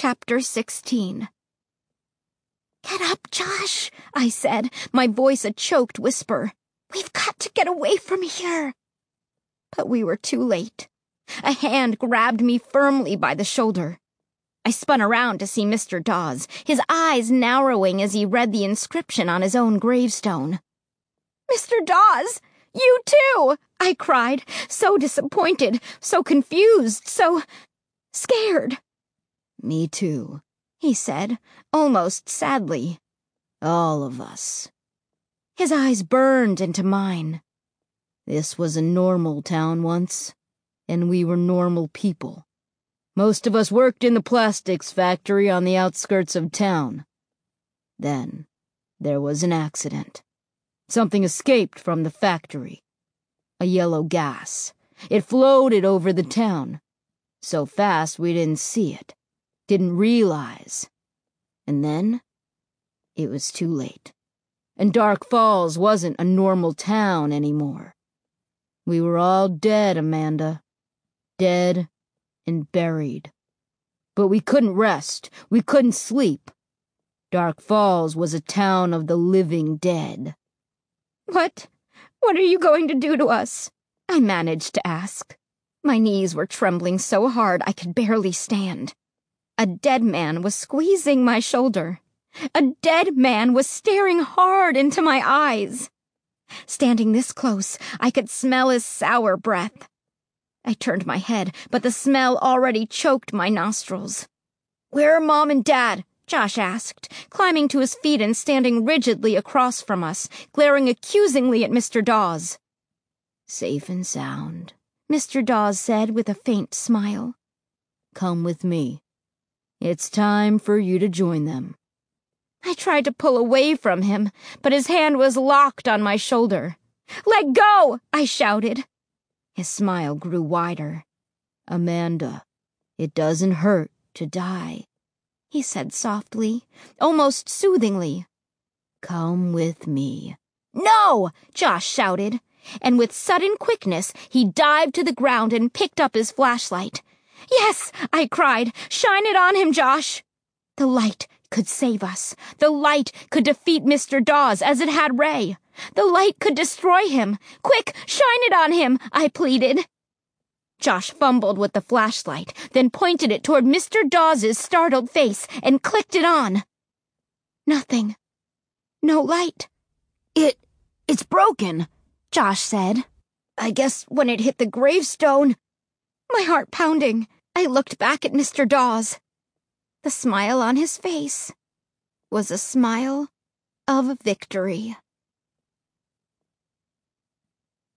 Chapter 16. "Get up, Josh," I said, my voice a choked whisper. "We've got to get away from here." But we were too late. A hand grabbed me firmly by the shoulder. I spun around to see Mr. Dawes, his eyes narrowing as he read the inscription on his own gravestone. "Mr. Dawes, you too!" I cried, so disappointed, so confused, so scared. "Me too," he said, almost sadly. "All of us." His eyes burned into mine. This was a normal town once, and we were normal people. Most of us worked in the plastics factory on the outskirts of town. Then there was an accident. Something escaped from the factory. A yellow gas. It floated over the town. So fast we didn't see it. Didn't realize. And then it was too late. And Dark Falls wasn't a normal town anymore. We were all dead, Amanda. Dead and buried. But we couldn't rest. We couldn't sleep. Dark Falls was a town of the living dead. What are you going to do to us?" I managed to ask. My knees were trembling so hard I could barely stand. A dead man was squeezing my shoulder. A dead man was staring hard into my eyes. Standing this close, I could smell his sour breath. I turned my head, but the smell already choked my nostrils. "Where are Mom and Dad?" Josh asked, climbing to his feet and standing rigidly across from us, glaring accusingly at Mr. Dawes. "Safe and sound," Mr. Dawes said with a faint smile. "Come with me. It's time for you to join them." I tried to pull away from him, but his hand was locked on my shoulder. "Let go!" I shouted. His smile grew wider. "Amanda, it doesn't hurt to die," he said softly, almost soothingly. "Come with me." "No!" Josh shouted, and with sudden quickness he dived to the ground and picked up his flashlight. "Yes!" I cried. "Shine it on him, Josh!" The light could save us. The light could defeat Mr. Dawes as it had Ray. The light could destroy him. "Quick, shine it on him!" I pleaded. Josh fumbled with the flashlight, then pointed it toward Mr. Dawes' startled face and clicked it on. Nothing. No light. It's broken," Josh said. "I guess when it hit the gravestone." My heart pounding, I looked back at Mr. Dawes. The smile on his face was a smile of victory.